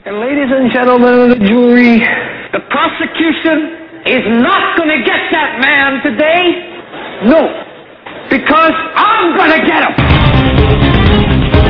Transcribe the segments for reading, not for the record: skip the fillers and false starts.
And ladies and gentlemen of the jury, the prosecution is not going to get that man today. No. Because I'm going to get him.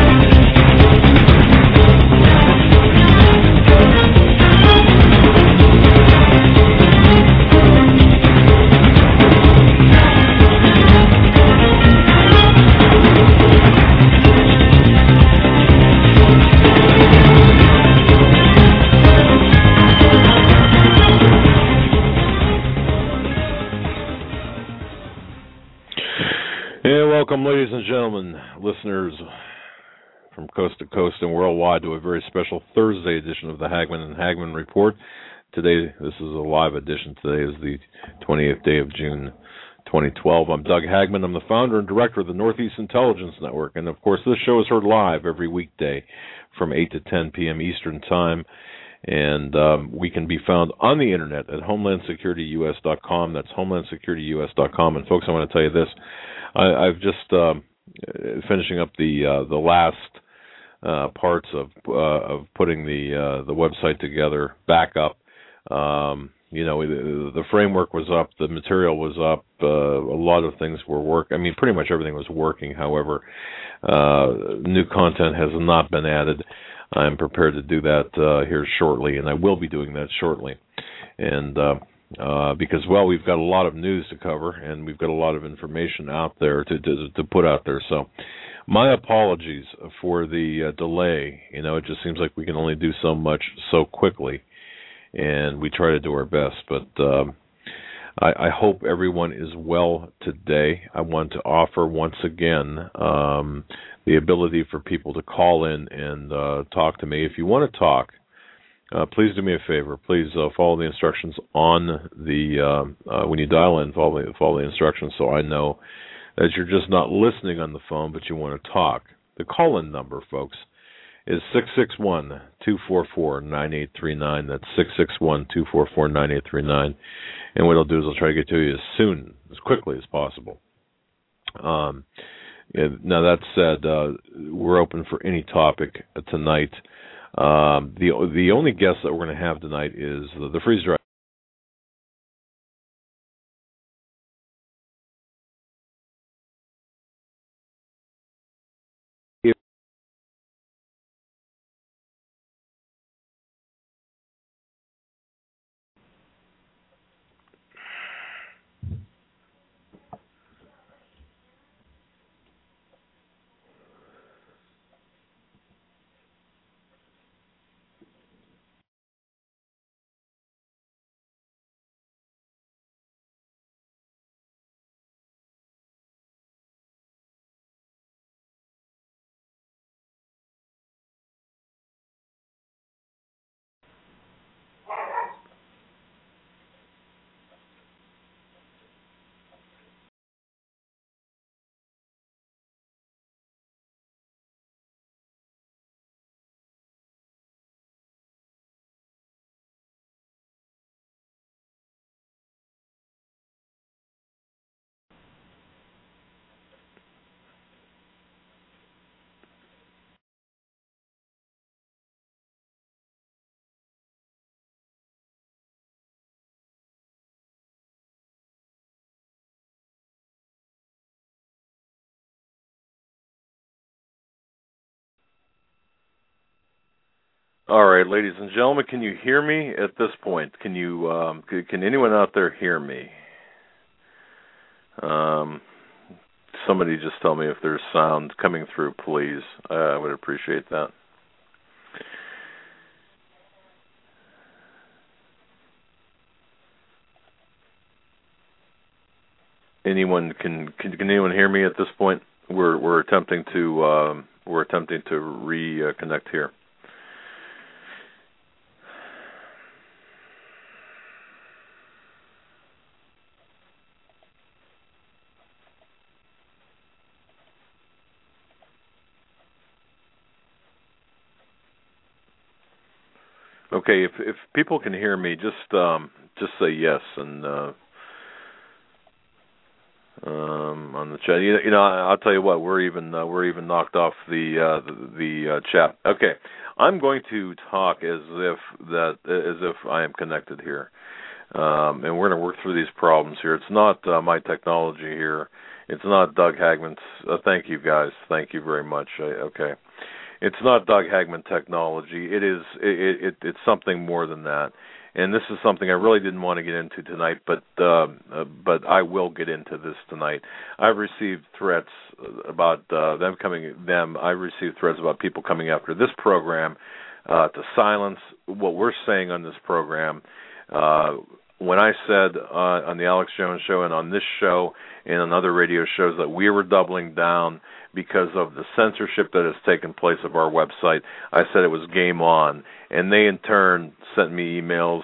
Welcome, ladies and gentlemen, listeners from coast to coast and worldwide, to a very special Thursday edition of the Hagman and Hagman Report. Today, this is a live edition. Today is the 28th day of June, 2012. I'm Doug Hagman. I'm the founder and director of the Northeast Intelligence Network. And, of course, this show is heard live every weekday from 8 to 10 p.m. Eastern Time. And we can be found on the Internet at HomelandSecurityUS.com. That's HomelandSecurityUS.com. And, folks, I want to tell you this. I've just finishing up the last parts of putting the website together back up. The framework was up, the material was up, a lot of things were working. I mean, pretty much everything was working. However, new content has not been added. I'm prepared to do that here shortly, and I will be doing that shortly. And because, well, we've got a lot of news to cover, and we've got a lot of information out there to put out there. So my apologies for the delay. It just seems like we can only do so much so quickly, and we try to do our best. But I hope everyone is well today. I want to offer once again the ability for people to call in and talk to me. If you want to talk, please do me a favor. Please follow the instructions on the when you dial in. Follow the instructions so I know that you're just not listening on the phone, but you want to talk. The call-in number, folks, is 661-244-9839. That's 661-244-9839. And what I'll do is I'll try to get to you as quickly as possible. Now that said, we're open for any topic tonight. The only guest that we're going to have tonight is the freeze drive. All right, ladies and gentlemen, can you hear me at this point? Can anyone out there hear me? Somebody just tell me if there's sound coming through, please. I would appreciate that. Can anyone hear me at this point? We're attempting to reconnect here. Okay, if people can hear me, just say yes and on the chat. I'll tell you what, we're even knocked off the chat. Okay, I'm going to talk as if I am connected here, and we're going to work through these problems here. It's not my technology here. It's not Doug Hagman's. Thank you, guys. Thank you very much. Okay. It's not Doug Hagman technology. It's something more than that. And this is something I really didn't want to get into tonight, but I will get into this tonight. I've received threats about I've received threats about people coming after this program to silence what we're saying on this program. When I said on the Alex Jones Show and on this show and on other radio shows that we were doubling down because of the censorship that has taken place of our website, I said it was game on. And they, in turn, sent me emails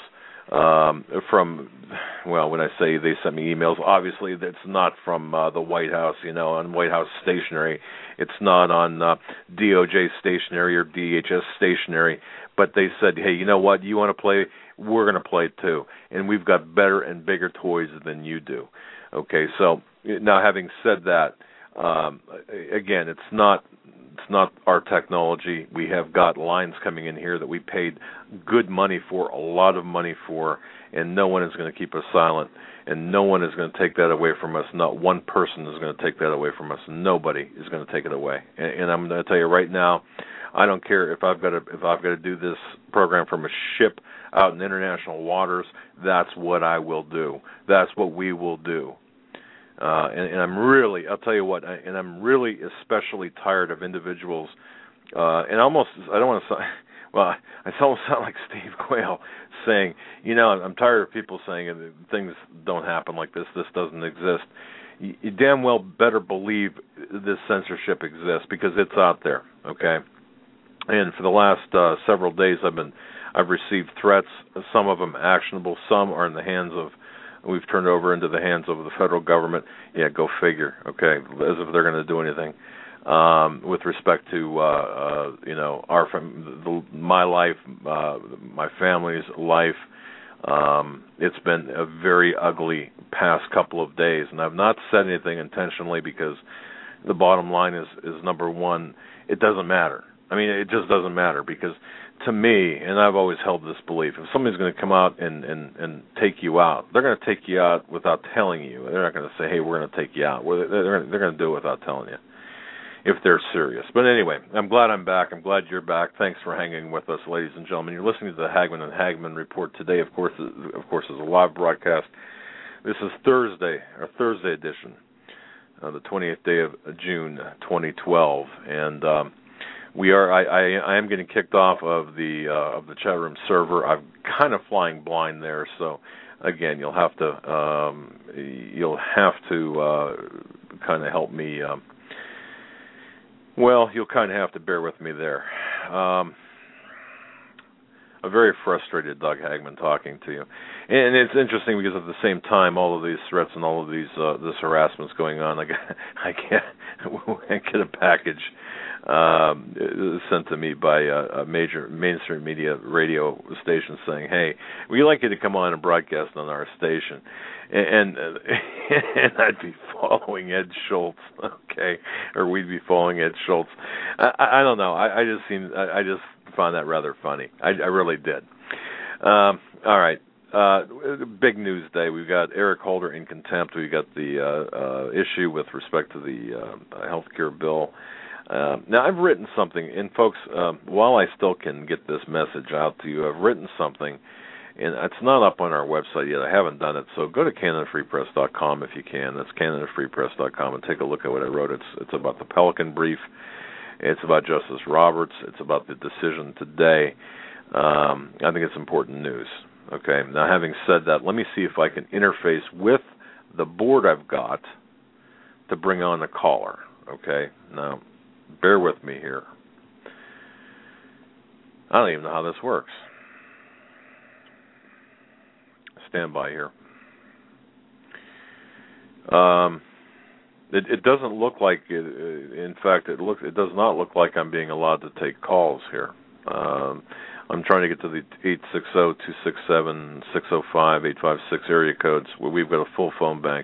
when I say they sent me emails, obviously that's not from the White House, on White House stationery. It's not on DOJ stationery or DHS stationery. But they said, hey, you know what? You want to play? We're going to play it too. And we've got better and bigger toys than you do. Okay, so now having said that, again, it's not our technology. We have got lines coming in here that we paid good money for, a lot of money for, and no one is going to keep us silent, and no one is going to take that away from us. Not one person is going to take that away from us. Nobody is going to take it away. And I'm going to tell you right now, I don't care if I've got to do this program from a ship out in international waters. That's what I will do. That's what we will do. And I'm really, I'll tell you what, I'm really especially tired of individuals, and almost, I don't want to say, well, I almost sound like Steve Quayle saying, I'm tired of people saying things don't happen like this doesn't exist. You damn well better believe this censorship exists, because it's out there, okay? And for the last several days, I've received threats, some of them actionable, some are in the hands of, we've turned over into the hands of the federal government. Yeah, go figure. Okay, as if they're going to do anything with respect to my life, my family's life. It's been a very ugly past couple of days, and I've not said anything intentionally because the bottom line is number one, it doesn't matter. I mean, it just doesn't matter, because to me, and I've always held this belief, if somebody's going to come out and take you out, they're going to take you out without telling you. They're not going to say, hey, we're going to take you out. They're going to do it without telling you, if they're serious. But anyway, I'm glad I'm back. I'm glad you're back. Thanks for hanging with us, ladies and gentlemen. You're listening to the Hagman and Hagman Report today. Of course, is a live broadcast. This is Thursday, our Thursday edition, the 20th day of June, 2012, and I am getting kicked off of the chat room server. I'm kind of flying blind there, so again, you'll have to kind of help me. You'll kind of have to bear with me there. A very frustrated Doug Hagman talking to you, and it's interesting because at the same time, all of these threats and all of these this harassment's going on. I get a package sent to me by a major mainstream media radio station saying, "Hey, we'd like you to come on and broadcast on our station," and I'd be following Ed Schultz, okay, or we'd be following Ed Schultz. I don't know. I just found that rather funny. I really did. All right. Big news day. We've got Eric Holder in contempt. We've got the issue with respect to the health care bill. Now, I've written something, and folks, while I still can get this message out to you, I've written something, and it's not up on our website yet. I haven't done it, so go to CanadaFreePress.com if you can. That's CanadaFreePress.com, and take a look at what I wrote. It's about the Pelican Brief. It's about Justice Roberts. It's about the decision today. I think it's important news. Okay. Now, having said that, let me see if I can interface with the board I've got to bring on a caller. Okay. Now, bear with me here. I don't even know how this works. Stand by here. It doesn't look like it. In fact, it does not look like I'm being allowed to take calls here. I'm trying to get to the 860-267-605-856 area codes where we've got a full phone bank,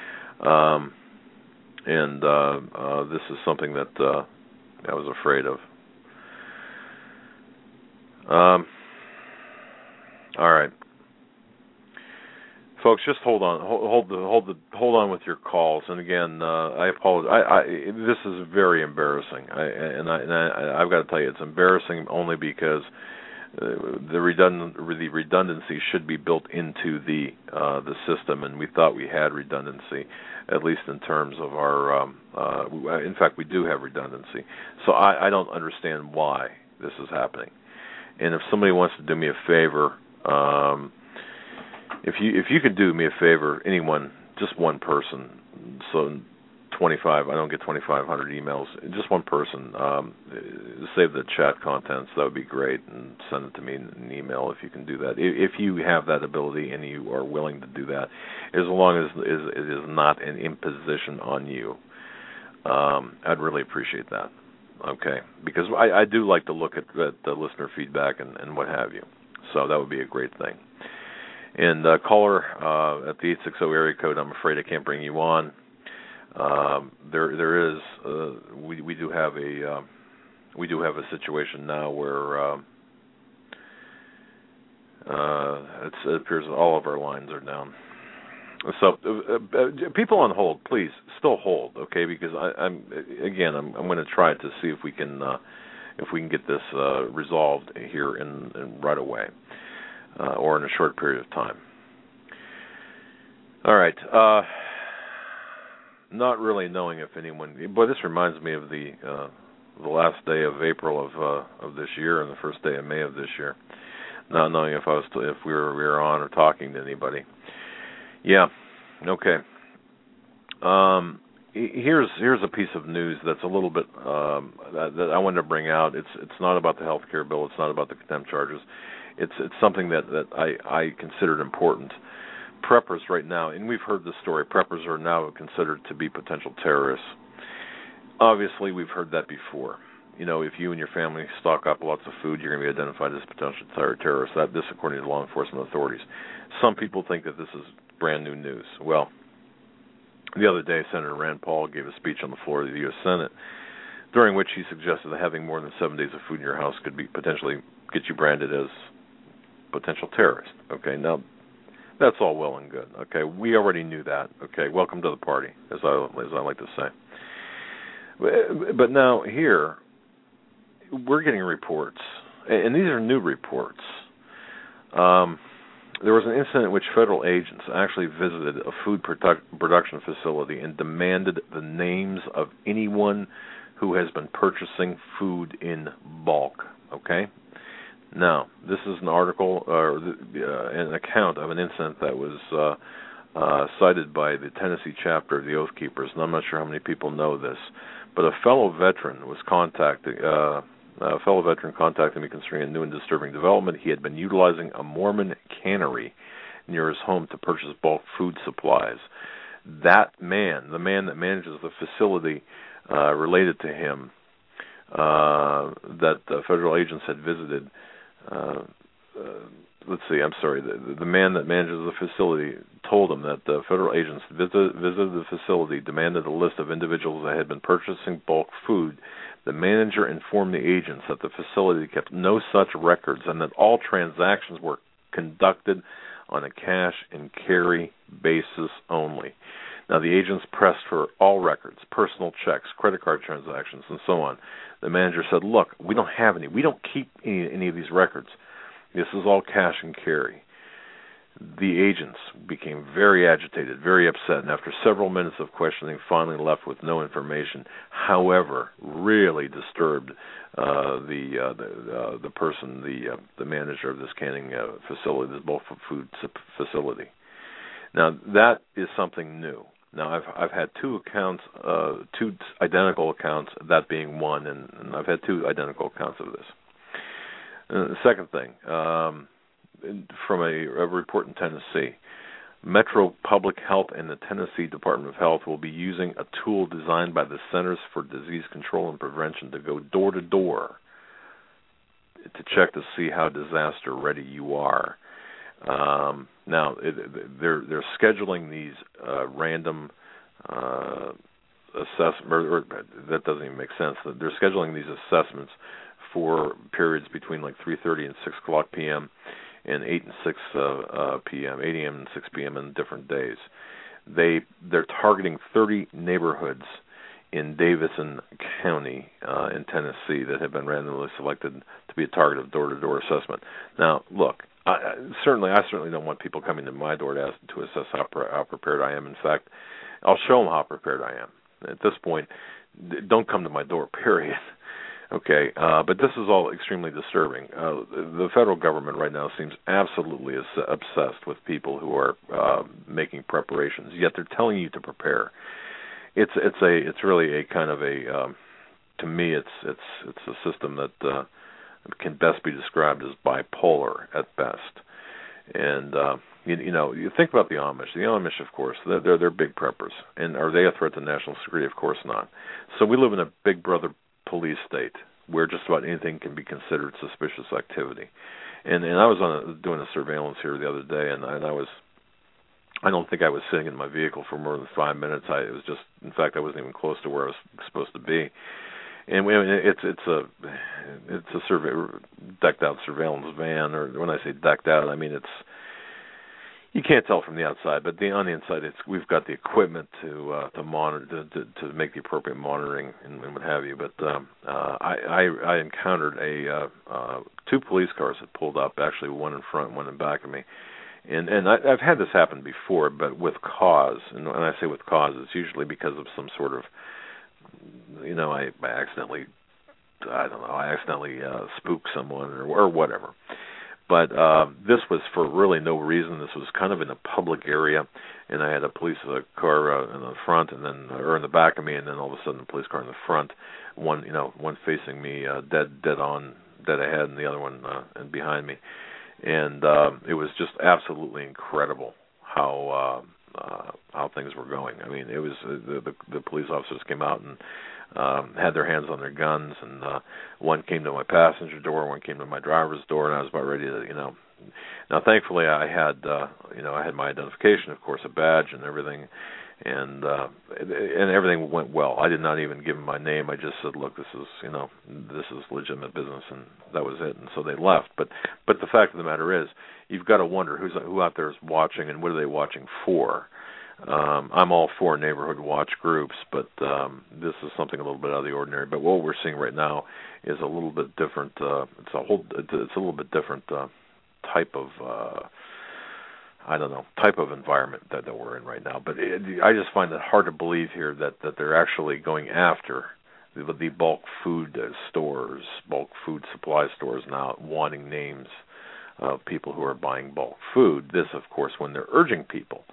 and this is something that I was afraid of. All right. Folks, just hold on. Hold on with your calls. And again, I apologize. This is very embarrassing. I've got to tell you, it's embarrassing only because the redundancy should be built into the system, and we thought we had redundancy, at least in terms of our. In fact, we do have redundancy. So I don't understand why this is happening. And if somebody wants to do me a favor. If you could do me a favor, anyone, just one person, so 25, I don't get 2,500 emails, just one person, save the chat contents, that would be great, and send it to me in an email if you can do that. If you have that ability and you are willing to do that, as long as it is not an imposition on you, I'd really appreciate that, okay? Because I do like to look at the listener feedback and what have you, so that would be a great thing. And caller at the 860 area code, I'm afraid I can't bring you on. There is we do have a situation now where it appears that all of our lines are down. So people on hold, please still hold, okay? Because I'm going to try to see if we can get this resolved here in right away. Or in a short period of time. All right. Not really knowing if anyone, but this reminds me of the last day of April of this year and the first day of May of this year. Not knowing if we were on or talking to anybody. Yeah. Okay. Here's a piece of news that's a little bit that I wanted to bring out. It's not about the health care bill. It's not about the contempt charges. It's something that I considered important. Preppers right now, and we've heard this story, preppers are now considered to be potential terrorists. Obviously, we've heard that before. You know, if you and your family stock up lots of food, you're going to be identified as potential terrorists. This according to law enforcement authorities. Some people think that this is brand new news. Well, the other day, Senator Rand Paul gave a speech on the floor of the U.S. Senate, during which he suggested that having more than 7 days of food in your house could be potentially get you branded as potential terrorist. Okay, now that's all well and good. Okay, we already knew that. Okay, welcome to the party, as I like to say. But now here, we're getting reports, and these are new reports. There was an incident in which federal agents actually visited a food production facility and demanded the names of anyone who has been purchasing food in bulk. Okay. Now, this is an article or an account of an incident that was cited by the Tennessee chapter of the Oath Keepers, and I'm not sure how many people know this, but a fellow veteran contacted me concerning a new and disturbing development. He had been utilizing a Mormon cannery near his home to purchase bulk food supplies. That man, the man that manages the facility, related to him, that federal agents had visited. The man that manages the facility told him that the federal agents visited the facility, demanded a list of individuals that had been purchasing bulk food. The manager informed the agents that the facility kept no such records and that all transactions were conducted on a cash and carry basis only. Now, the agents pressed for all records, personal checks, credit card transactions, and so on. The manager said, look, we don't have any. We don't keep any of these records. This is all cash and carry. The agents became very agitated, very upset, and after several minutes of questioning, finally left with no information. However, really disturbed the person, the manager of this canning facility, this bulk food facility. Now, that is something new. Now, I've had two identical accounts, that being one, and I've had two identical accounts of this. The second thing, from a report in Tennessee, Metro Public Health and the Tennessee Department of Health will be using a tool designed by the Centers for Disease Control and Prevention to go door to door to check to see how disaster ready you are. Now, they're scheduling these random assessments. That doesn't even make sense. They're scheduling these assessments for periods between like 3:30 and 6 o'clock p.m. and 8 and 6 p.m., 8 a.m. and 6 p.m. on different days. They're targeting 30 neighborhoods in Davidson County in Tennessee that have been randomly selected to be a target of door-to-door assessment. Now, look, I certainly don't want people coming to my door to assess how prepared I am. In fact, I'll show them how prepared I am. At this point, don't come to my door, period. Okay, but this is all extremely disturbing. The federal government right now seems absolutely obsessed with people who are making preparations, yet they're telling you to prepare. It's really a kind of a to me it's a system that can best be described as bipolar at best. And you think about the Amish. The Amish, of course, they're big preppers, and are they a threat to national security? Of course not. So we live in a Big Brother police state where just about anything can be considered suspicious activity. And I was doing a surveillance here the other day, and I don't think I was sitting in my vehicle for more than 5 minutes. In fact, I wasn't even close to where I was supposed to be. And it's a decked out surveillance van, or when I say decked out, I mean you can't tell from the outside, but on the inside, we've got the equipment to monitor, to make the appropriate monitoring and what have you. But I encountered two police cars that pulled up, actually one in front, one in back of me, and I've had this happen before, but with cause. And when I say with cause, it's usually because of some sort of, I accidentally spooked someone or whatever. But this was for really no reason. This was kind of in a public area, and I had a police car in the front, and then or in the back of me, and then all of a sudden a police car in the front, one facing me dead ahead, and the other one behind me, and it was just absolutely incredible how things were going. I mean, it was the police officers came out and had their hands on their guns, and one came to my passenger door, one came to my driver's door, and I was about ready to, Now, thankfully, I had my identification, of course, a badge and everything, and everything went well. I did not even give them my name. I just said, look, this is legitimate business, and that was it. And so they left. But the fact of the matter is, you've got to wonder who out there is watching, and what are they watching for? I'm all for neighborhood watch groups, but this is something a little bit out of the ordinary. But what we're seeing right now is a little bit different. It's a little bit different type of type of environment that we're in right now. But I just find it hard to believe here that they're actually going after the bulk food stores, bulk food supply stores now, wanting names of people who are buying bulk food. This, of course, when they're urging people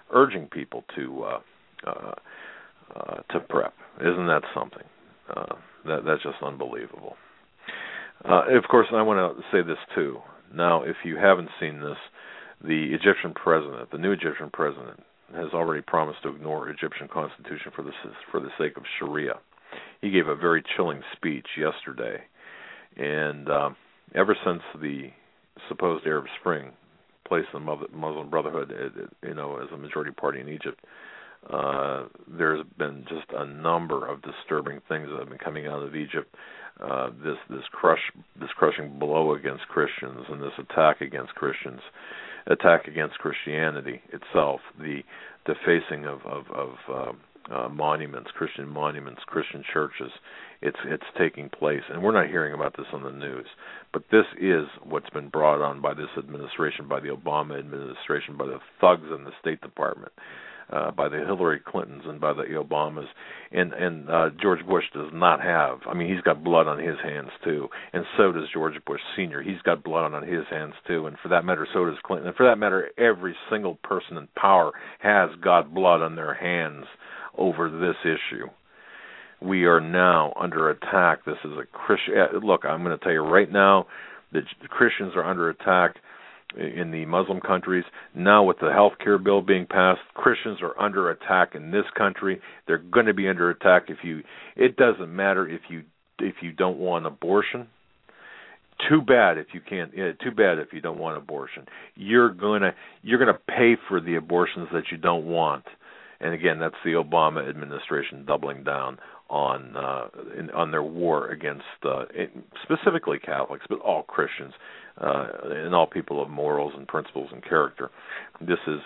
to prep. Isn't that something? That's just unbelievable. Of course, I want to say this too. Now, if you haven't seen this, the new Egyptian president, has already promised to ignore Egyptian constitution for the sake of Sharia. He gave a very chilling speech yesterday, and ever since the supposed Arab Spring placed the Muslim Brotherhood, as a majority party in Egypt, there's been just a number of disturbing things that have been coming out of Egypt. This crushing blow against Christians, and this attack against Christians, attack against Christianity itself, the defacing of monuments, Christian churches. It's taking place, and we're not hearing about this on the news. But this is what's been brought on by this administration, by the Obama administration, by the thugs in the State Department, by the Hillary Clintons and by the Obamas. And George Bush does not have. I mean, he's got blood on his hands too, and so does George Bush Sr. He's got blood on his hands too, and for that matter, so does Clinton. And for that matter, every single person in power has got blood on their hands over this issue. We are now under attack. This is a Christian. Look, I'm going to tell you right now that the Christians are under attack in the Muslim countries. Now with the health care bill being passed, Christians are under attack in this country. They're going to be under attack it doesn't matter if you don't want abortion. Too bad if you can't. Too bad if you don't want abortion. You're gonna pay for the abortions that you don't want. And again, that's the Obama administration doubling down on their war against specifically Catholics, but all Christians and all people of morals and principles and character. This is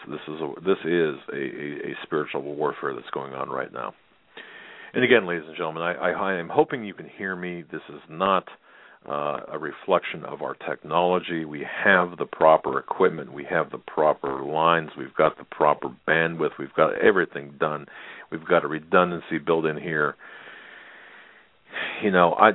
a spiritual warfare that's going on right now. And again, ladies and gentlemen, I am hoping you can hear me. This is not a reflection of our technology. We have the proper equipment. We have the proper lines. We've got the proper bandwidth. We've got everything done. We've got a redundancy built in here. You know, I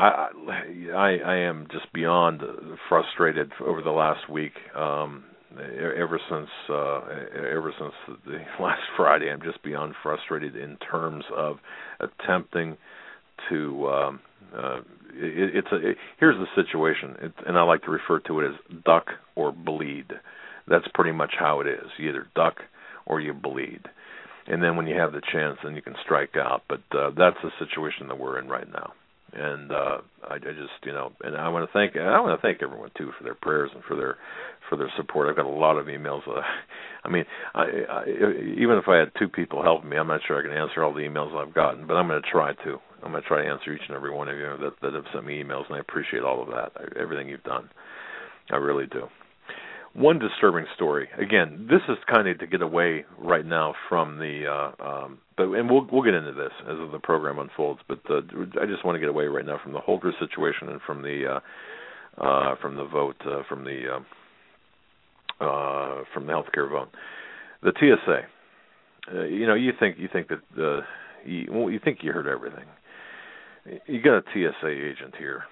am just beyond frustrated over the last week. Ever since the last Friday, I'm just beyond frustrated in terms of attempting to. Here's the situation, and I like to refer to it as duck or bleed. That's pretty much how it is. You either duck or you bleed, and then when you have the chance, then you can strike out. But that's the situation that we're in right now. And I just, you know, and I want to thank everyone too for their prayers and for their support. I've got a lot of emails. I mean, even if I had two people helping me, I'm not sure I can answer all the emails I've gotten, but I'm going to try to. I'm going to try to answer each and every one of you that have sent me emails, and I appreciate all of that, everything you've done. I really do. One disturbing story. Again, this is kind of to get away right now from the, and we'll get into this as the program unfolds. But I just want to get away right now from the Holder situation and from the vote from the healthcare vote. The TSA. You know, you think that you think you heard everything. You got a TSA agent here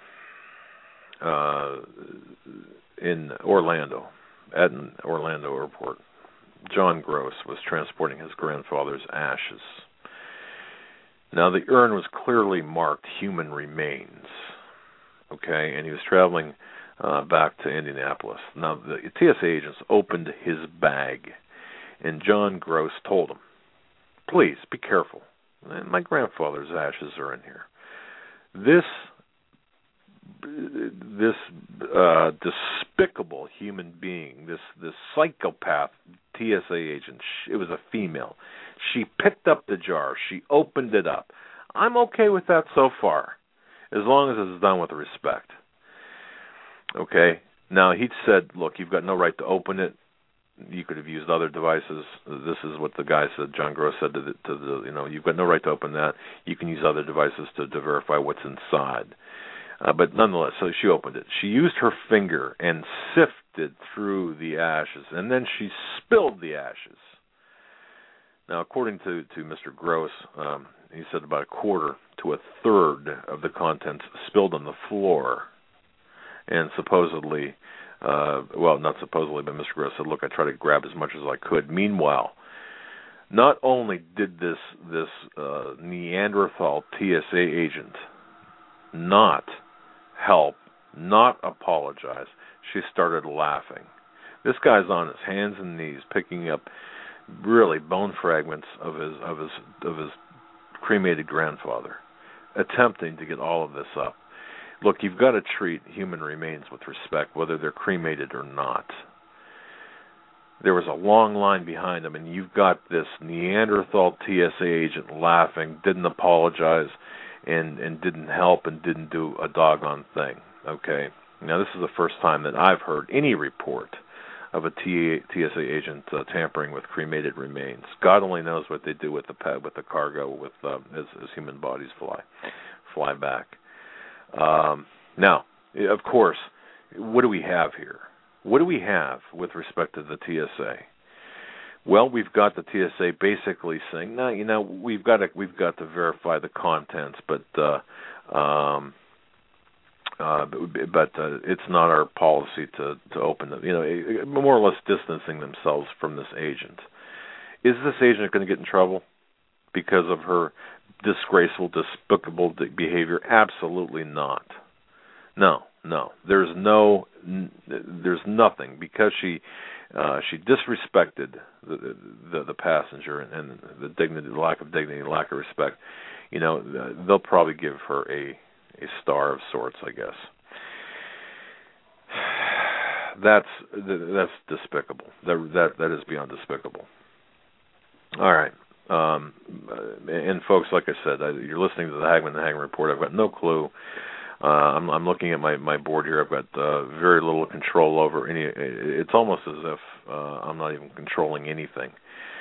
in Orlando. At an Orlando airport, John Gross was transporting his grandfather's ashes. Now, the urn was clearly marked human remains, okay, and he was traveling back to Indianapolis. Now, the TSA agents opened his bag, and John Gross told him, "Please, be careful. My grandfather's ashes are in here." This despicable human being, this psychopath TSA agent, it was a female. She picked up the jar. She opened it up. I'm okay with that so far, as long as it's done with respect. Okay? Now, he said, look, you've got no right to open it. You could have used other devices. This is what the guy said, John Gross said to the you know, you've got no right to open that. You can use other devices to verify what's inside. But nonetheless, so she opened it. She used her finger and sifted through the ashes, and then she spilled the ashes. Now, according to Mr. Gross, he said about a quarter to a third of the contents spilled on the floor. And supposedly, well, not supposedly, but Mr. Gross said, look, I tried to grab as much as I could. Meanwhile, not only did this Neanderthal TSA agent not help, not apologize, she started laughing. This guy's on his hands and knees picking up really bone fragments of his cremated grandfather, attempting to get all of this up. Look, you've got to treat human remains with respect, whether they're cremated or not. There was a long line behind him, and you've got this Neanderthal TSA agent laughing, didn't apologize, and didn't help and didn't do a doggone thing. Okay? Now, this is the first time that I've heard any report of a TSA agent tampering with cremated remains. God only knows what they do with the cargo as human bodies fly back. Now, of course, what do we have here? What do we have with respect to the TSA? Well, we've got the TSA basically saying, no, you know, we've got to verify the contents, but it's not our policy to open them. You know, more or less distancing themselves from this agent. Is this agent going to get in trouble because of her disgraceful, despicable behavior? Absolutely not. No. There's nothing, because she disrespected the passenger and the dignity, the lack of dignity, lack of respect. You know, they'll probably give her a star of sorts, I guess. That's despicable. That is beyond despicable. All right. And folks, like I said, you're listening to the Hagmann and Hagmann Report. I've got no clue. I'm looking at my board here. I've got very little control over any. It's almost as if I'm not even controlling anything.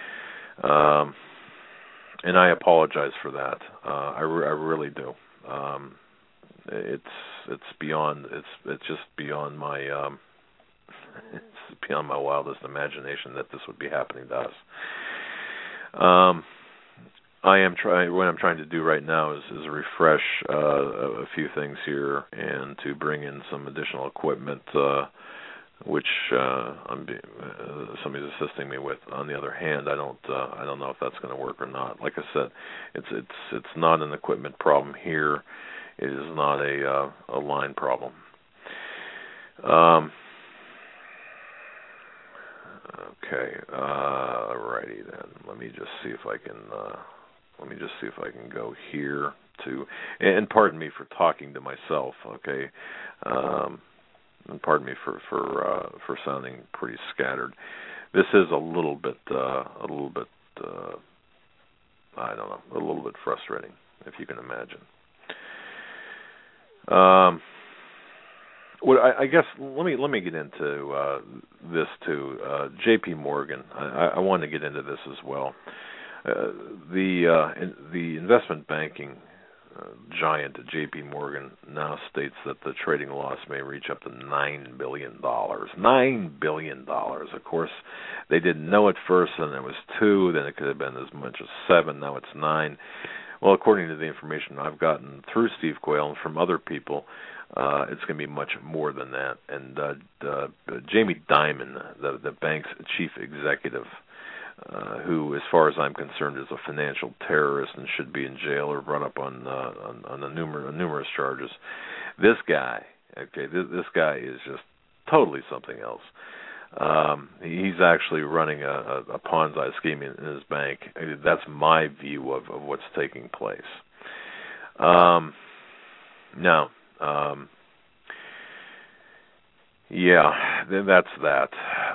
And I apologize for that. I really do. It's beyond. It's just beyond my. It's beyond my wildest imagination that this would be happening to us. I am trying. What I'm trying to do right now is refresh a few things here and to bring in some additional equipment, which somebody's assisting me with. On the other hand, I don't know if that's going to work or not. Like I said, it's not an equipment problem here. It is not a line problem. Okay. Alrighty then. Let me just see if I can go here to, and pardon me for talking to myself. Okay. And pardon me for sounding pretty scattered. This is a little bit I don't know, a little bit frustrating, if you can imagine. Well, I guess let me get into this too. J.P. Morgan. I want to get into this as well. The investment banking giant J.P. Morgan now states that the trading loss may reach up to $9 billion. $9 billion. Of course, they didn't know at first, and it was 2. Then it could have been as much as 7. Now it's 9. Well, according to the information I've gotten through Steve Quayle and from other people, it's going to be much more than that. And Jamie Dimon, the bank's chief executive, who, as far as I'm concerned, is a financial terrorist and should be in jail or run up on numerous charges. This guy, this guy is just totally something else. He's actually running a Ponzi scheme in his bank. That's my view of what's taking place. Now, yeah, then that's that.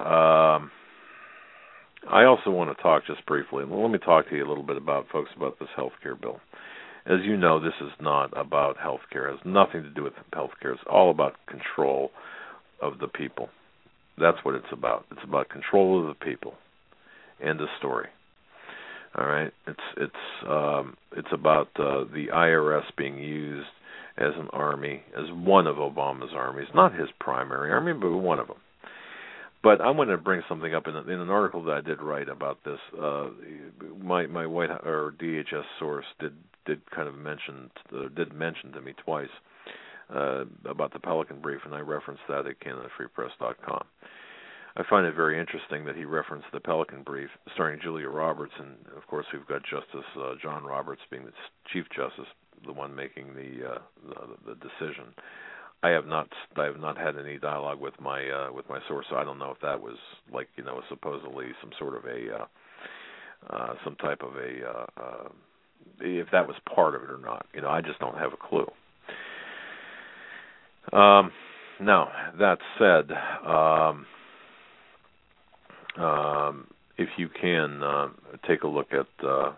I also want to talk just briefly. Let me talk to you a little bit about this health care bill. As you know, this is not about health care. It has nothing to do with health care. It's all about control of the people. That's what it's about. It's about control of the people. End of story. All right. It's about the IRS being used as an army, as one of Obama's armies, not his primary army, but one of them. But I'm going to bring something up in an article that I did write about this. My White House, or DHS source did kind of mention to me twice about the Pelican Brief, and I referenced that at CanadaFreePress.com. I find it very interesting that he referenced the Pelican Brief starring Julia Roberts, and of course we've got Justice John Roberts being the Chief Justice, the one making the decision. I have not had any dialogue with my source, so I don't know if that was supposedly some sort of some type of if that was part of it or not. I just don't have a clue. Now that said, if you can take a look at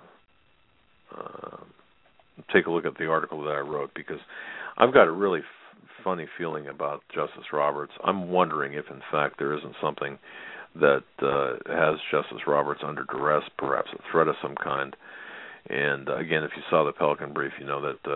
the article that I wrote, because I've got a really funny feeling about Justice Roberts. I'm wondering if, in fact, there isn't something that has Justice Roberts under duress, perhaps a threat of some kind. And again, if you saw the Pelican Brief, you know that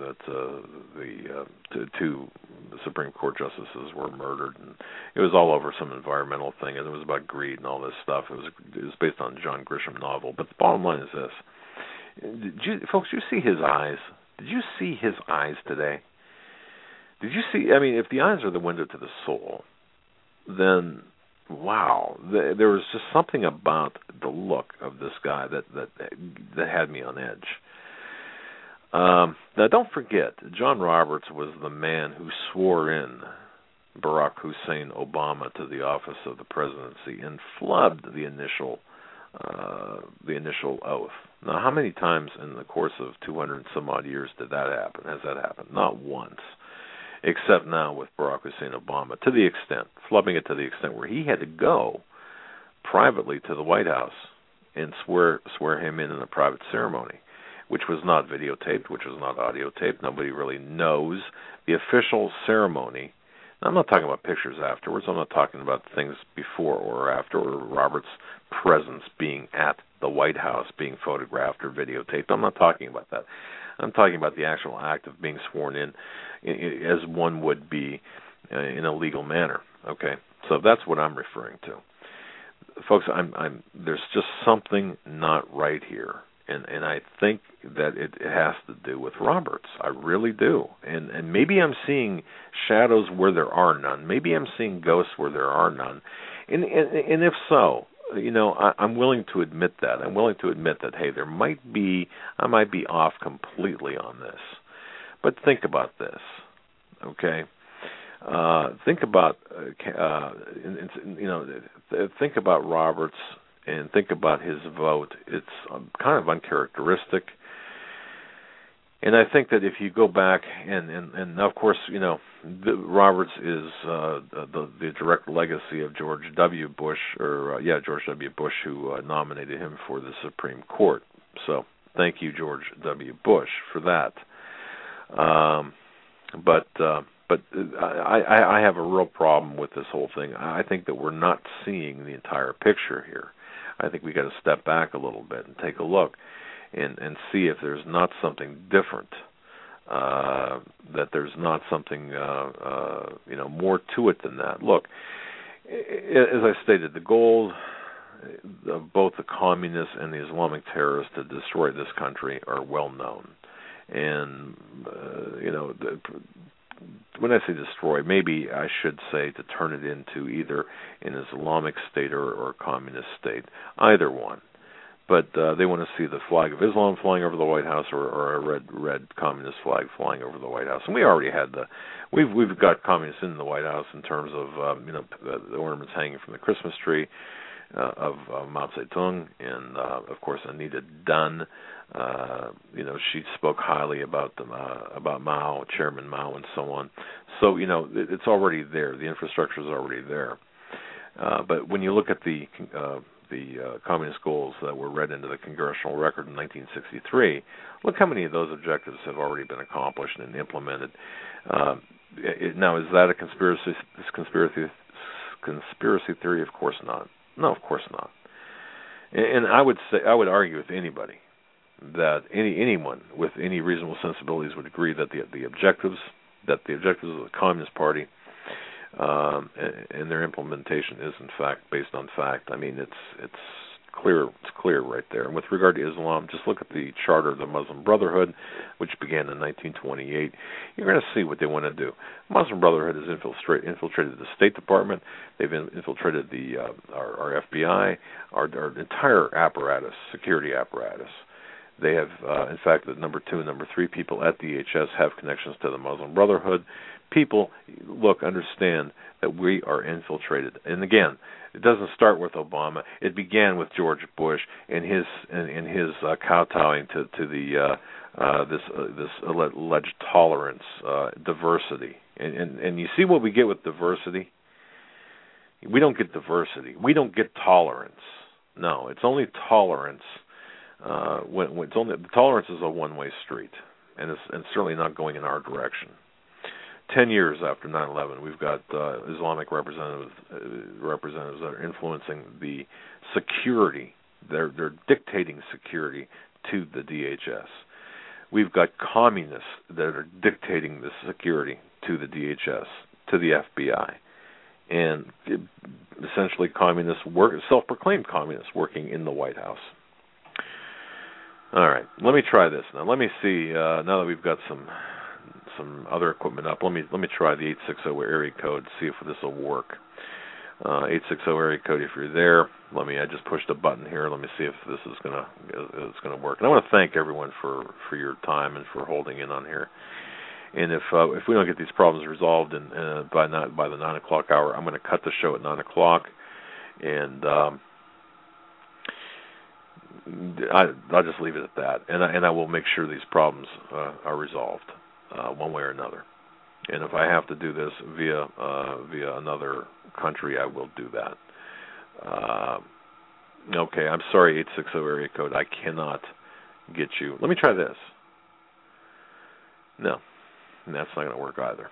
the two Supreme Court justices were murdered, and it was all over some environmental thing, and it was about greed and all this stuff. It was based on a John Grisham novel. But the bottom line is this: folks, did you see his eyes? Did you see his eyes today? Did you see? I mean, if the eyes are the window to the soul, then wow, there was just something about the look of this guy that had me on edge. Now, don't forget, John Roberts was the man who swore in Barack Hussein Obama to the office of the presidency and flubbed the initial oath. Now, how many times in the course of 200 and some odd years did that happen? Has that happened? Not once. Except now with Barack Hussein Obama, flubbing it to the extent where he had to go privately to the White House and swear him in a private ceremony, which was not videotaped, which was not audio taped. Nobody really knows the official ceremony. Now, I'm not talking about pictures afterwards. I'm not talking about things before or after, or Robert's presence being at the White House, being photographed or videotaped. I'm not talking about that. I'm talking about the actual act of being sworn in as one would be in a legal manner. Okay, so that's what I'm referring to, folks. There's just something not right here, and I think that it has to do with Roberts. I really do, and maybe I'm seeing shadows where there are none. Maybe I'm seeing ghosts where there are none, and if so, I'm willing to admit that. I'm willing to admit that, hey, I might be off completely on this. But think about this, okay? Think about think about Roberts and think about his vote. It's kind of uncharacteristic. And I think that if you go back and of course, Roberts is the direct legacy of George W. Bush, George W. Bush, who nominated him for the Supreme Court. So thank you, George W. Bush, for that. But I have a real problem with this whole thing. I think that we're not seeing the entire picture here. I think we got to step back a little bit and take a look and see if there's not something different, that there's not something more to it than that. Look, as I stated, the goal of both the communists and the Islamic terrorists to destroy this country are well known. And when I say destroy, maybe I should say to turn it into either an Islamic state or a communist state, either one. But they want to see the flag of Islam flying over the White House, or a red communist flag flying over the White House. And we already had we've got communists in the White House in terms of the ornaments hanging from the Christmas tree of Mao Zedong, and of course Anita Dunn. She spoke highly about Mao, Chairman Mao, and so on. So it's already there. The infrastructure is already there. But when you look at the communist goals that were read into the Congressional Record in 1963, look how many of those objectives have already been accomplished and implemented. Now, is that a conspiracy theory? Of course not. No, of course not. And I would argue with anybody that anyone with any reasonable sensibilities would agree that the objectives of the Communist Party and their implementation is in fact based on fact. I mean, it's clear. It's clear right there. And with regard to Islam, just look at the Charter of the Muslim Brotherhood, which began in 1928. You're going to see what they want to do. Muslim Brotherhood has infiltrated the State Department. They've infiltrated our FBI, our entire apparatus, security apparatus. They have, in fact, the number 2 and number 3 people at DHS have connections to the Muslim Brotherhood. People, look, understand that we are infiltrated. And again, it doesn't start with Obama. It began with George Bush and his kowtowing to this alleged tolerance, diversity. And you see what we get with diversity? We don't get diversity. We don't get tolerance. No, it's only tolerance. When it's only the tolerance is a one-way street, and it's certainly not going in our direction. 10 years after 9/11, we've got Islamic representatives that are influencing the security. They're dictating security to the DHS. We've got communists that are dictating the security to the DHS, to the FBI, and essentially self-proclaimed communists working in the White House. All right, let me try this now. Let me see. Now that we've got some other equipment up, let me try the 860 area code. See if this will work. 860 area code. If you're there, I just pushed a button here. Let me see if this is gonna work. And I want to thank everyone for your time and for holding in on here. And if we don't get these problems resolved by the 9 o'clock hour, I'm going to cut the show at 9 o'clock, and I'll just leave it at that, and I will make sure these problems are resolved one way or another. And if I have to do this via another country, I will do that. Okay, I'm sorry, 860 area code. I cannot get you. Let me try this. No, that's not going to work either.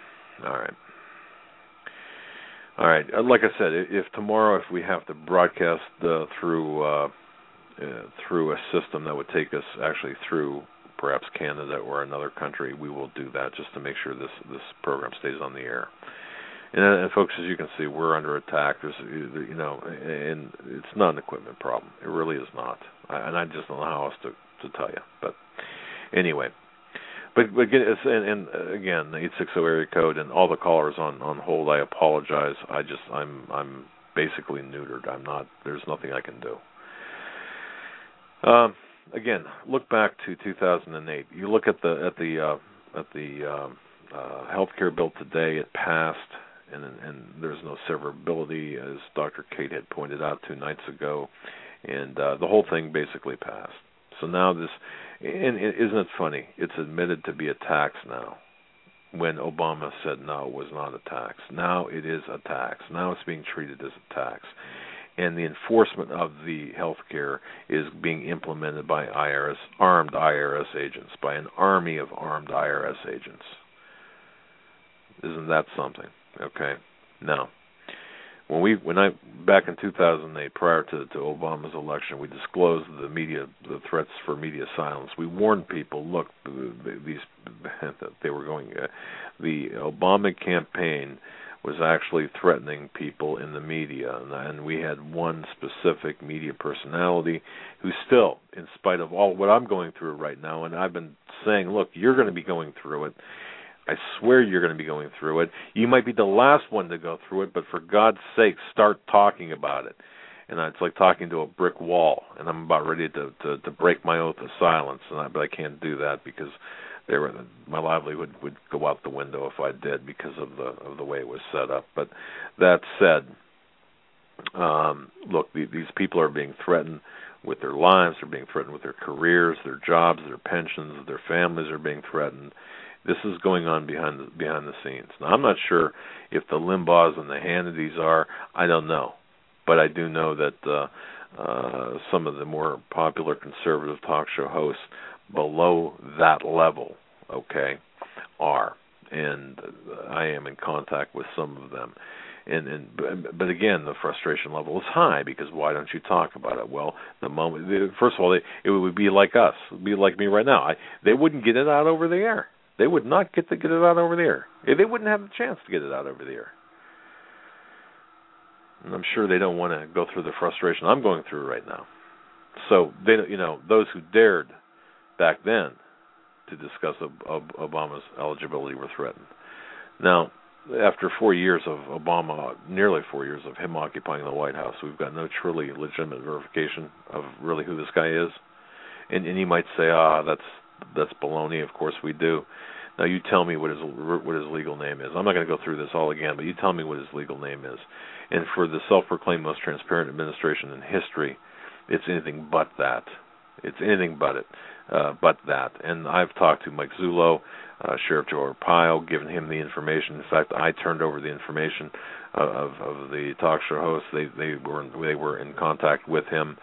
All right. Like I said, if tomorrow, if we have to broadcast through a system that would take us actually through perhaps Canada or another country, we will do that just to make sure this program stays on the air. And folks, as you can see, we're under attack. There's, and it's not an equipment problem. It really is not. And I just don't know how else to tell you. But anyway, but again, again, the 860 area code and all the callers on hold. I apologize. I'm basically neutered. I'm not. There's nothing I can do. Again, look back to 2008. You look at the healthcare bill today. It passed. And there's no severability, as Dr. Kate had pointed out 2 nights ago, and the whole thing basically passed. So now this, and isn't it funny? It's admitted to be a tax now, when Obama said no, it was not a tax. Now it is a tax. Now it's being treated as a tax, and the enforcement of the health care is being implemented by armed IRS agents, by an army of armed IRS agents. Isn't that something? Okay. Now, when I back in 2008, prior to Obama's election, we disclosed the threats for media silence. We warned people, look, they were going. The Obama campaign was actually threatening people in the media, and we had one specific media personality who still, in spite of all what I'm going through right now, and I've been saying, look, you're going to be going through it. I swear you're going to be going through it. You might be the last one to go through it, but for God's sake, start talking about it. And it's like talking to a brick wall, and I'm about ready to break my oath of silence, but I can't do that because my livelihood would go out the window if I did because of the way it was set up. But that said, look, these people are being threatened with their lives. They're being threatened with their careers, their jobs, their pensions. Their families are being threatened. This is going on behind the scenes. Now, I'm not sure if the Limbaughs and the Hannitys are. I don't know. But I do know that some of the more popular conservative talk show hosts below that level, okay, are. And I am in contact with some of them. But again, the frustration level is high because why don't you talk about it? Well, first of all, it would be like us. It would be like me right now. They wouldn't get it out over the air. They would not get it out over the air. They wouldn't have the chance to get it out over the air. And I'm sure they don't want to go through the frustration I'm going through right now. So those who dared back then to discuss Obama's eligibility were threatened. Now, after 4 years of Obama, nearly 4 years of him occupying the White House, we've got no truly legitimate verification of really who this guy is. And you might say, that's baloney. Of course we do. Now you tell me what his legal name is. I'm not going to go through this all again, but you tell me what his legal name is. And for the self-proclaimed most transparent administration in history, it's anything but that. It's anything but it, but that. And I've talked to Mike Zullo, Sheriff Joe Arpaio, given him the information. In fact, I turned over the information of the talk show hosts. They were in contact with him,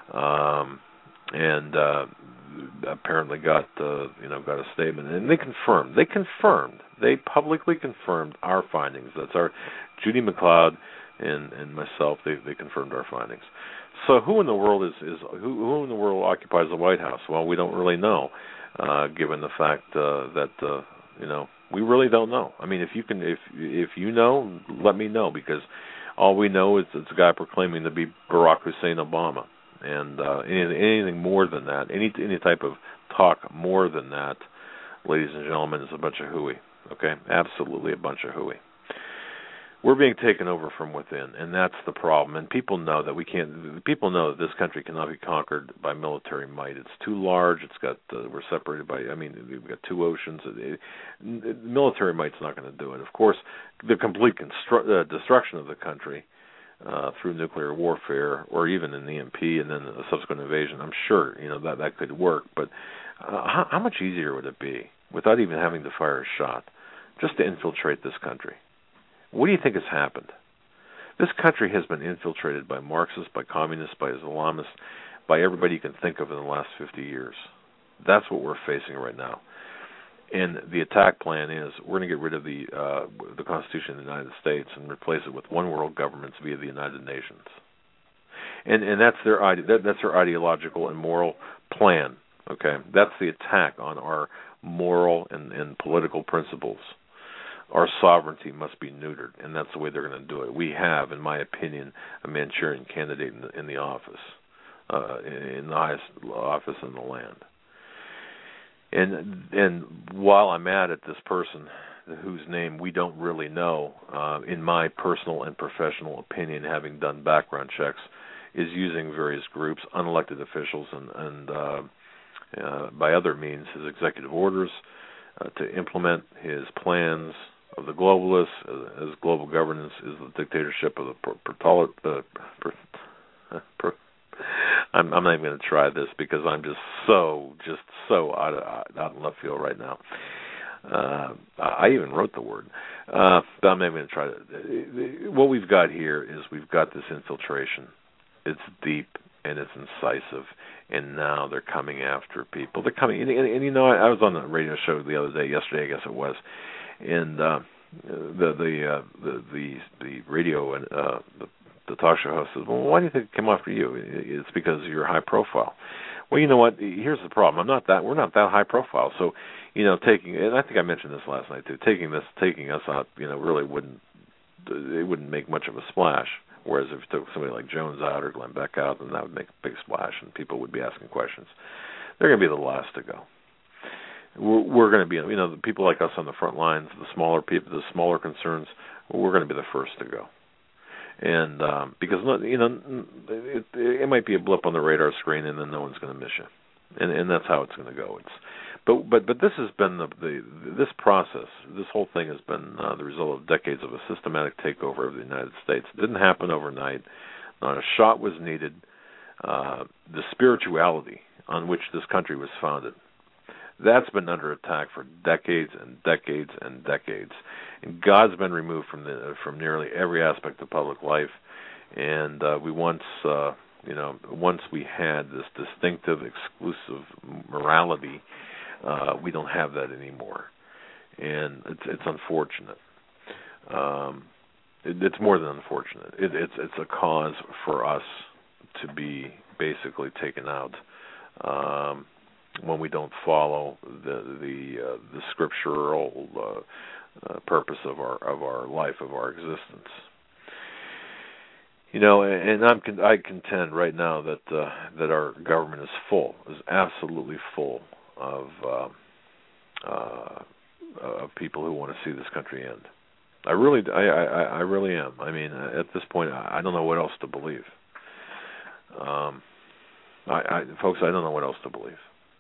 and apparently got a statement, and they publicly confirmed our findings. That's our Judy McLeod and myself. They confirmed our findings. So who in the world who in the world occupies the White House? Well, we don't really know, given the fact that we really don't know. I mean, if you know, let me know, because all we know is it's a guy proclaiming to be Barack Hussein Obama. And anything more than that, any type of talk more than that, ladies and gentlemen, is a bunch of hooey. Okay, absolutely a bunch of hooey. We're being taken over from within, and that's the problem. And people know that we can't. People know that this country cannot be conquered by military might. It's too large. It's got. We're separated by. I mean, we've got 2 oceans. Military might's not going to do it. Of course, the complete destruction of the country through nuclear warfare, or even an EMP and then a subsequent invasion, I'm sure that could work. But how much easier would it be, without even having to fire a shot, just to infiltrate this country? What do you think has happened? This country has been infiltrated by Marxists, by communists, by Islamists, by everybody you can think of in the last 50 years. That's what we're facing right now. And the attack plan is we're going to get rid of the Constitution of the United States and replace it with one world government via the United Nations. And that's their ideological and moral plan. Okay, that's the attack on our moral and political principles. Our sovereignty must be neutered, and that's the way they're going to do it. We have, in my opinion, a Manchurian candidate in the office, in the highest office in the land. And while I'm mad at this person, whose name we don't really know, in my personal and professional opinion, having done background checks, is using various groups, unelected officials, and by other means, his executive orders to implement his plans of the globalists, as global governance is the dictatorship of the I'm not even going to try this because I'm just so out in left field right now. I even wrote the word, but I'm not even going to try to. What we've got here is we've got this infiltration. It's deep and it's incisive, and now they're coming after people. They're coming, and you know, I was on a radio show the other day, yesterday I guess it was, and the radio and the talk show host says, "Well, why do you think it came after you?" It's because you're high profile. Well, you know what? Here's the problem. We're not that high profile. So, you know, and I think I mentioned this last night too. Taking us out, you know, really wouldn't make much of a splash. Whereas if you took somebody like Jones out or Glenn Beck out, then that would make a big splash, and people would be asking questions. They're going to be the last to go. We're going to be, you know, the people like us on the front lines, the smaller people, the smaller concerns. We're going to be the first to go. And because, you know, it might be a blip on the radar screen, and then no one's going to miss you, and that's how it's going to go. But this has been this process. This whole thing has been the result of decades of a systematic takeover of the United States. It didn't happen overnight. Not a shot was needed. The spirituality on which this country was founded, that's been under attack for decades and decades and decades. And God's been removed from nearly every aspect of public life. And once we had this distinctive, exclusive morality, we don't have that anymore, and it's unfortunate. It's more than unfortunate. It's a cause for us to be basically taken out when we don't follow the scriptural purpose of our life, of our existence. You know, and I contend right now that our government is absolutely full of people who want to see this country end. I really am. I mean, at this point, I don't know what else to believe. Folks, I don't know what else to believe.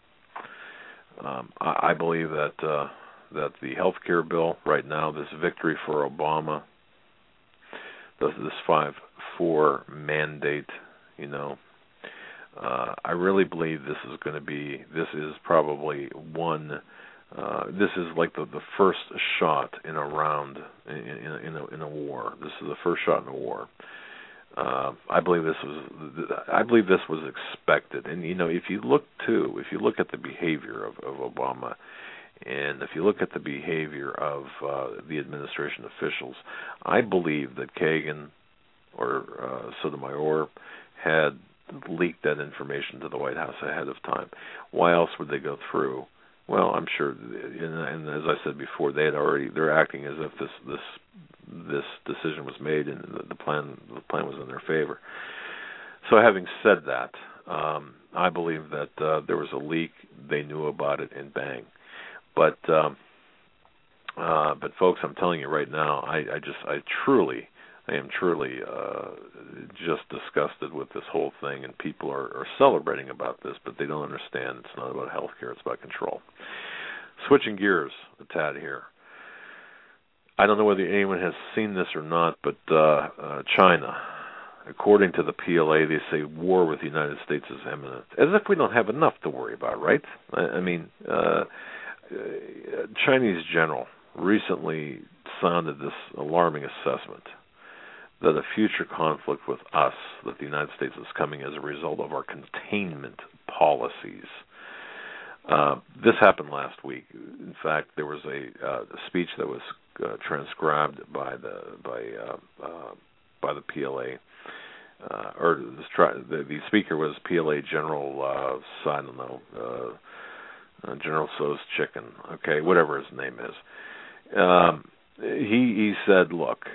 I believe that the health care bill right now, this victory for Obama, this 5-4 mandate, you know, I really believe this is probably this is like the first shot in a round in a war. This is the first shot in a war. I believe this was expected. And you know, if you look at the behavior of Obama, and if you look at the behavior of the administration officials, I believe that Kagan or Sotomayor had leaked that information to the White House ahead of time. Why else would they go through? Well, I'm sure, and as I said before, they're acting as if this decision was made and the plan was in their favor. So, having said that, I believe that there was a leak. They knew about it, and bang. But folks, I'm telling you right now, I am truly just disgusted with this whole thing, and people are celebrating about this, but they don't understand it's not about health care, it's about control. Switching gears a tad here. I don't know whether anyone has seen this or not, but China, according to the PLA, they say war with the United States is imminent. As if we don't have enough to worry about, right? I mean, Chinese general recently sounded this alarming assessment that a future conflict with us, that the United States is coming as a result of our containment policies. This happened last week. In fact, there was a speech that was transcribed by the PLA, the speaker was PLA General, I don't know, General So's Chicken, okay, whatever his name is. He said, look,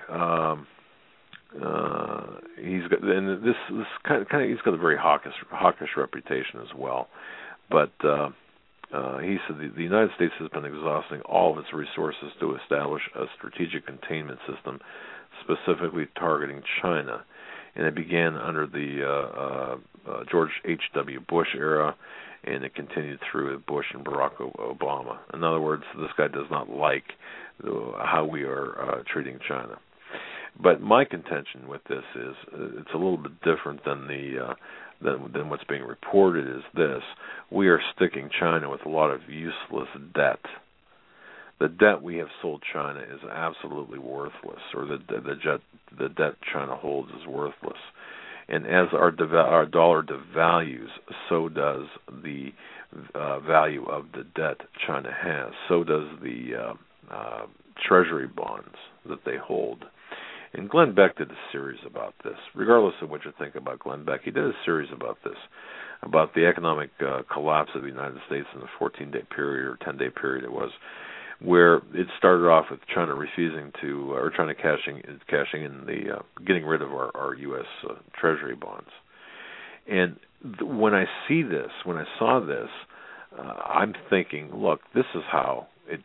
he's got, and this kind of he's got a very hawkish reputation as well, but he said the United States has been exhausting all of its resources to establish a strategic containment system specifically targeting China, and it began under the George H.W. Bush era, and it continued through Bush and Barack Obama. In other words, this guy does not like how we are treating China. But my contention with this is it's a little bit different than than what's being reported. Is this: we are sticking China with a lot of useless debt. The debt we have sold China is absolutely worthless, or the debt China holds is worthless. And as our dollar devalues, so does the value of the debt China has. So does the treasury bonds that they hold. And Glenn Beck did a series about this. Regardless of what you think about Glenn Beck, he did a series about this, about the economic collapse of the United States in the 14-day period or 10-day period it was, where it started off with China refusing to, or China cashing in the, getting rid of our U.S. Treasury bonds. And when I saw this, I'm thinking, look, this is how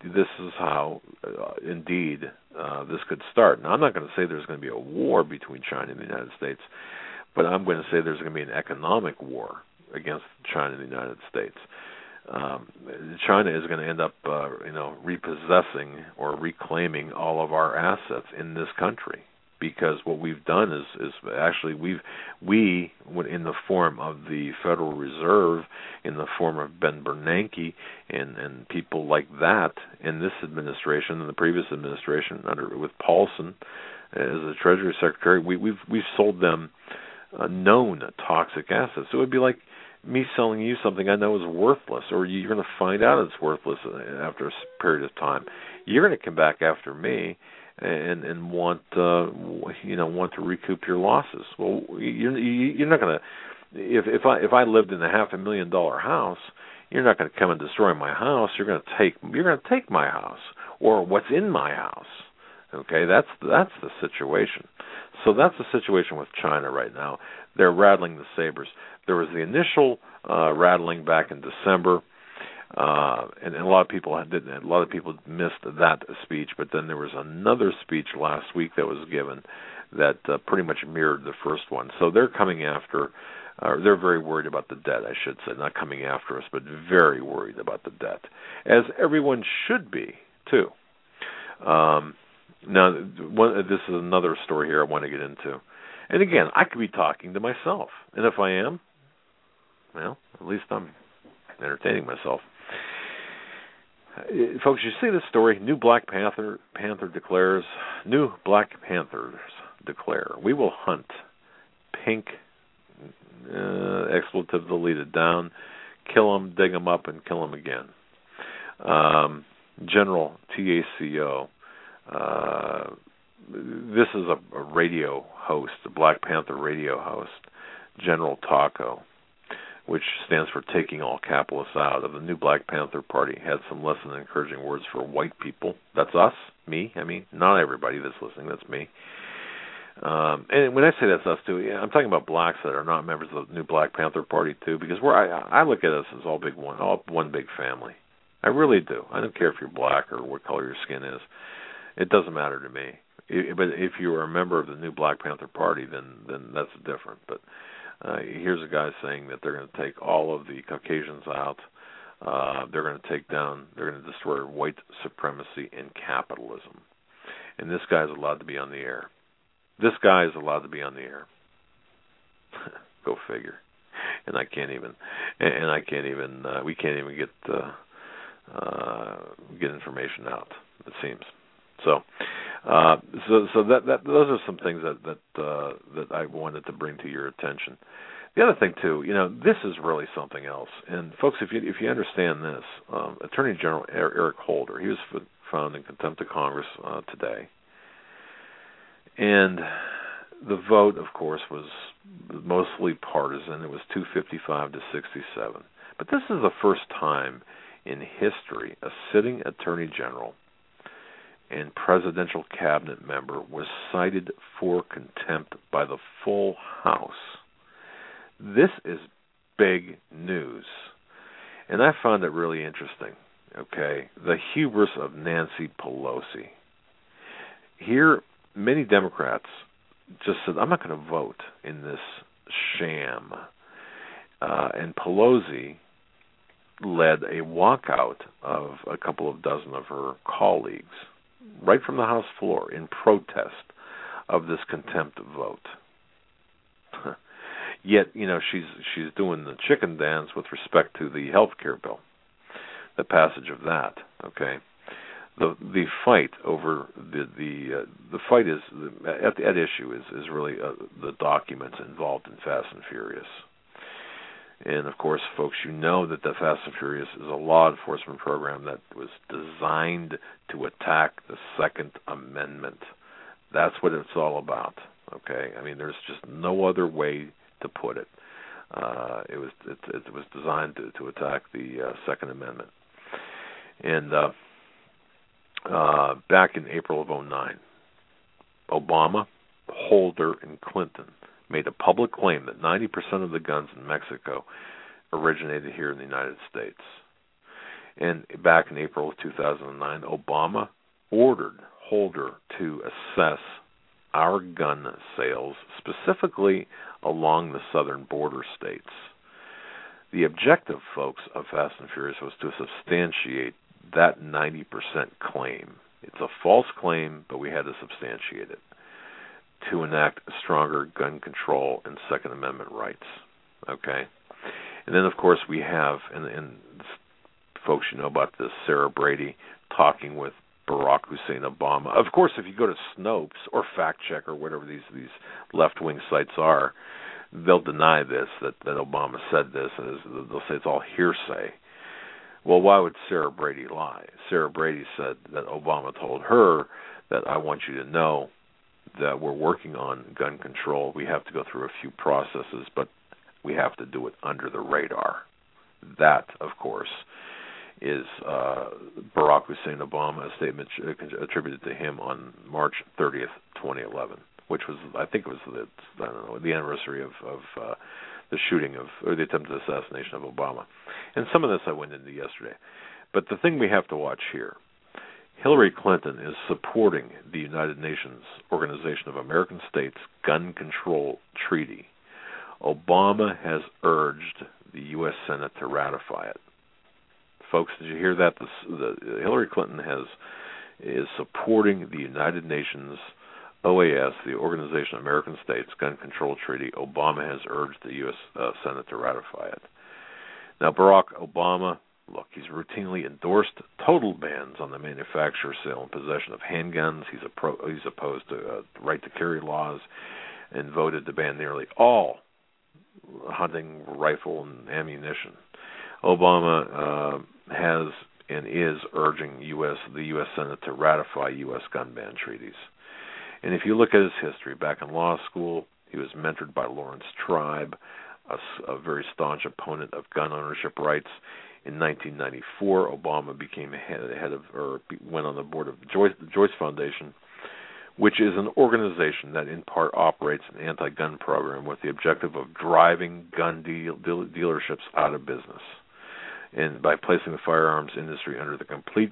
indeed this could start. Now, I'm not going to say there's going to be a war between China and the United States, but I'm going to say there's going to be an economic war against China and the United States. China is going to end up, repossessing or reclaiming all of our assets in this country, because what we've done is actually we in the form of the Federal Reserve, in the form of Ben Bernanke and people like that in this administration and the previous administration with Paulson as the Treasury Secretary, we've sold them known toxic assets. So it would be like me selling you something I know is worthless, or you're going to find out it's worthless after a period of time. You're going to come back after me and want to recoup your losses. Well, you're not going to. If I lived in a $500,000 house, you're not going to come and destroy my house. You're going to take my house or what's in my house. Okay, that's the situation. So that's the situation with China right now. They're rattling the sabers. There was the initial rattling back in December, and a lot of people missed that speech. But then there was another speech last week that was given that pretty much mirrored the first one. So they're coming after. They're very worried about the debt, I should say, not coming after us, but very worried about the debt, as everyone should be too. Now, this is another story here I want to get into. And again, I could be talking to myself. And if I am, well, at least I'm entertaining myself. Folks, you see this story, new Black Panthers declare, we will hunt pink, expletive deleted down, kill them, dig them up, and kill them again. General TACO, this is a radio host, a Black Panther radio host, General TACO, which stands for Taking All Capitalists Out, of the new Black Panther Party, had some less than encouraging words for white people. That's us, me. I mean, not everybody that's listening, that's me. And when I say that's us too, I'm talking about blacks that are not members of the new Black Panther Party too, because I look at us as all one big family. I really do. I don't care if you're black or what color your skin is. It doesn't matter to me. But if you are a member of the new Black Panther Party, then that's different. But here's a guy saying that they're going to take all of the Caucasians out. They're going to destroy white supremacy and capitalism. And this guy is allowed to be on the air. This guy is allowed to be on the air. Go figure. And I can't even. We can't even get information out, it seems. So, So those are some things that I wanted to bring to your attention. The other thing too, this is really something else. And folks, if you understand this, Attorney General Eric Holder, he was found in contempt of Congress today, and the vote, of course, was mostly partisan. It was 255 to 67. But this is the first time in history a sitting Attorney General and presidential cabinet member was cited for contempt by the full House. This is big news. And I found it really interesting, okay? The hubris of Nancy Pelosi. Here, many Democrats just said, I'm not going to vote in this sham. And Pelosi led a walkout of a couple of dozen of her colleagues right from the House floor in protest of this contempt vote. Yet, she's doing the chicken dance with respect to the health care bill, the passage of that. Okay, the fight over the fight is at issue is really the documents involved in Fast and Furious. And of course, folks, that the Fast and Furious is a law enforcement program that was designed to attack the Second Amendment. That's what it's all about. Okay, I mean, there's just no other way to put it. It was designed to attack the Second Amendment. And back in April of 2009, Obama, Holder, and Clinton made a public claim that 90% of the guns in Mexico originated here in the United States. And back in April of 2009, Obama ordered Holder to assess our gun sales, specifically along the southern border states. The objective, folks, of Fast and Furious was to substantiate that 90% claim. It's a false claim, but we had to substantiate it to enact stronger gun control and Second Amendment rights. Okay? And then, of course, we have, and folks, about this, Sarah Brady talking with Barack Hussein Obama. Of course, if you go to Snopes or Fact Check or whatever these left-wing sites are, they'll deny this, that Obama said this, and they'll say it's all hearsay. Well, why would Sarah Brady lie? Sarah Brady said that Obama told her that I want you to know that we're working on gun control. We have to go through a few processes, but we have to do it under the radar. That, of course, is Barack Hussein Obama, a statement attributed to him on March 30th, 2011, which was, I think it was the anniversary of the shooting or the attempted assassination of Obama. And some of this I went into yesterday. But the thing we have to watch here, Hillary Clinton is supporting the United Nations Organization of American States Gun Control Treaty. Obama has urged the U.S. Senate to ratify it. Folks, did you hear that? Hillary Clinton is supporting the United Nations OAS, the Organization of American States Gun Control Treaty. Obama has urged the U.S. Senate to ratify it. Now, Barack Obama, look, he's routinely endorsed total bans on the manufacture, sale, and possession of handguns. He's opposed to right-to-carry laws and voted to ban nearly all hunting, rifle, and ammunition. Obama has and is urging the U.S. Senate to ratify U.S. gun ban treaties. And if you look at his history, back in law school, he was mentored by Lawrence Tribe, a very staunch opponent of gun ownership rights. In 1994, Obama became went on the board of the Joyce Foundation, which is an organization that in part operates an anti-gun program with the objective of driving gun dealerships out of business, and by placing the firearms industry under the complete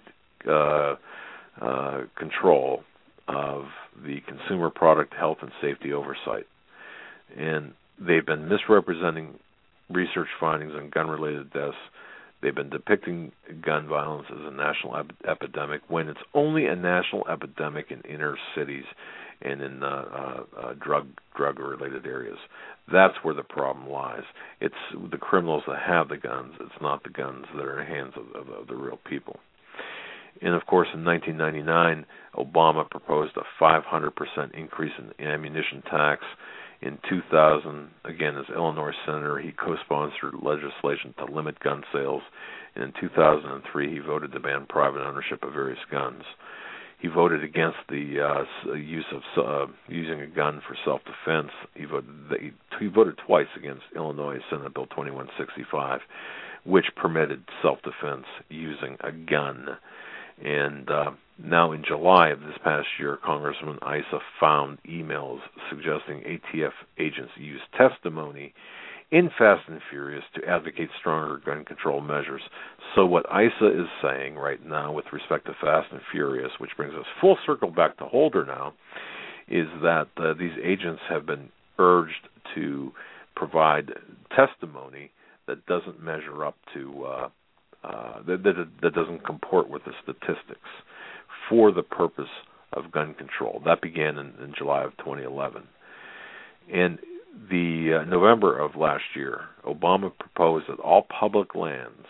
control of the Consumer Product Health and Safety Oversight. And they've been misrepresenting research findings on gun-related deaths. They've been depicting gun violence as a national epidemic when it's only a national epidemic in inner cities and in drug-related areas. That's where the problem lies. It's the criminals that have the guns. It's not the guns that are in the hands of the real people. And, of course, in 1999, Obama proposed a 500% increase in ammunition tax. In 2000, again, as Illinois Senator, he co-sponsored legislation to limit gun sales. And in 2003, he voted to ban private ownership of various guns. He voted against the use of using a gun for self-defense. He voted twice against Illinois Senate Bill 2165, which permitted self-defense using a gun. And now in July of this past year, Congressman Issa found emails suggesting ATF agents use testimony in Fast and Furious to advocate stronger gun control measures. So what Issa is saying right now with respect to Fast and Furious, which brings us full circle back to Holder now, is that these agents have been urged to provide testimony that doesn't measure up to that doesn't comport with the statistics for the purpose of gun control. That began in July of 2011. And the November of last year, Obama proposed that all public lands,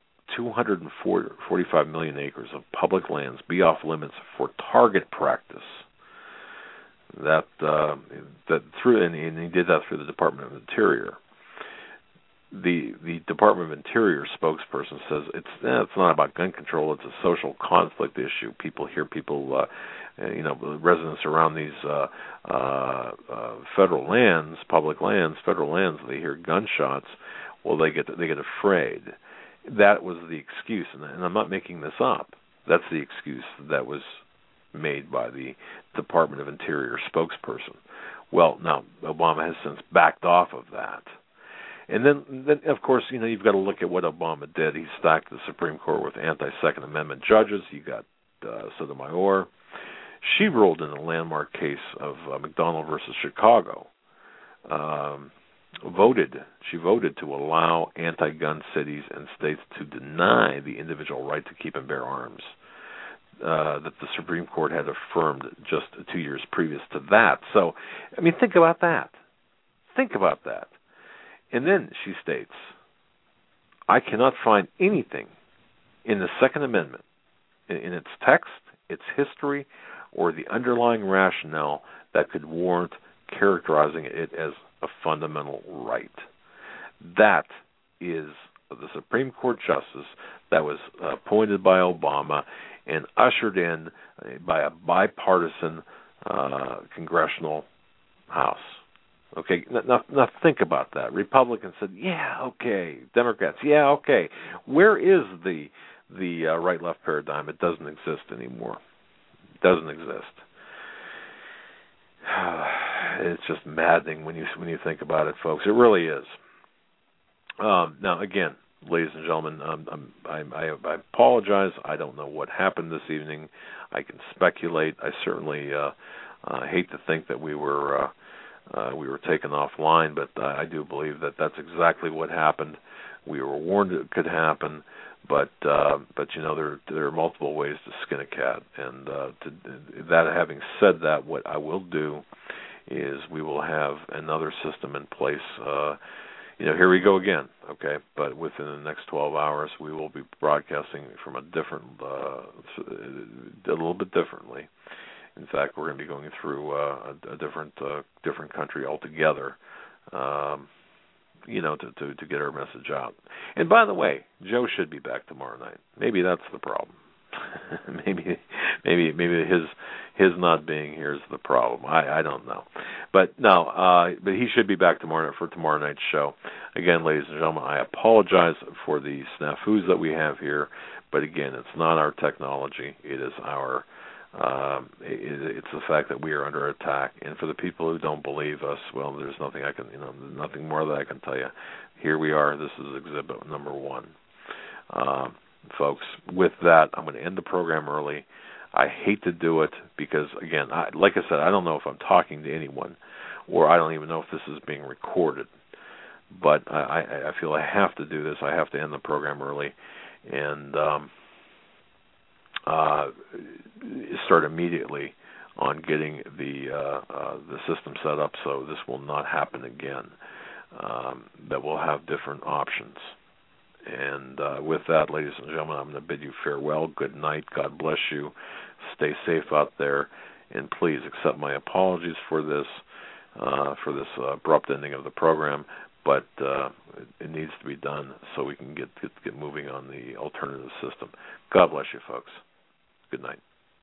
245 million acres of public lands, be off limits for target practice. And he did that through the Department of Interior. The Department of Interior spokesperson says it's not about gun control. It's a social conflict issue. Residents around these federal lands, public lands, federal lands, they hear gunshots. Well, they get afraid. That was the excuse, and I'm not making this up. That's the excuse that was made by the Department of Interior spokesperson. Well, now Obama has since backed off of that. And then, of course, you've got to look at what Obama did. He stacked the Supreme Court with anti-Second Amendment judges. You got Sotomayor. She ruled in a landmark case of McDonald versus Chicago. She voted to allow anti-gun cities and states to deny the individual right to keep and bear arms that the Supreme Court had affirmed just 2 years previous to that. So, think about that. Think about that. And then she states, I cannot find anything in the Second Amendment, in its text, its history, or the underlying rationale that could warrant characterizing it as a fundamental right. That is the Supreme Court justice that was appointed by Obama and ushered in by a bipartisan congressional House. Okay, now think about that. Republicans said, yeah, okay. Democrats, yeah, okay. Where is the right-left paradigm? It doesn't exist anymore. It doesn't exist. It's just maddening when you think about it, folks. It really is. Now, again, ladies and gentlemen, I apologize. I don't know what happened this evening. I can speculate. I certainly hate to think that we were taken offline, but I do believe that that's exactly what happened. We were warned it could happen, but there are multiple ways to skin a cat. And having said that, what I will do is we will have another system in place. Here we go again, okay? But within the next 12 hours, we will be broadcasting from a little bit differently. In fact, we're going to be going through a different country altogether, to get our message out. And by the way, Joe should be back tomorrow night. Maybe that's the problem. maybe his not being here is the problem. I don't know, but he should be back tomorrow for tomorrow night's show. Again, ladies and gentlemen, I apologize for the snafus that we have here, but again, it's not our technology. It is our it's the fact that we are under attack. And for the people who don't believe us, well, there's nothing nothing more that I can tell you. Here we are. This is exhibit number 1. Folks, with that, I'm going to end the program early. I hate to do it because, again, like I said, I don't know if I'm talking to anyone, or I don't even know if this is being recorded. But I feel I have to do this. I have to end the program early and start immediately on getting the system set up so this will not happen again. That we'll have different options. And with that, ladies and gentlemen, I'm going to bid you farewell. Good night. God bless you. Stay safe out there. And please accept my apologies for this abrupt ending of the program. But it needs to be done so we can get moving on the alternative system. God bless you, folks. Good night.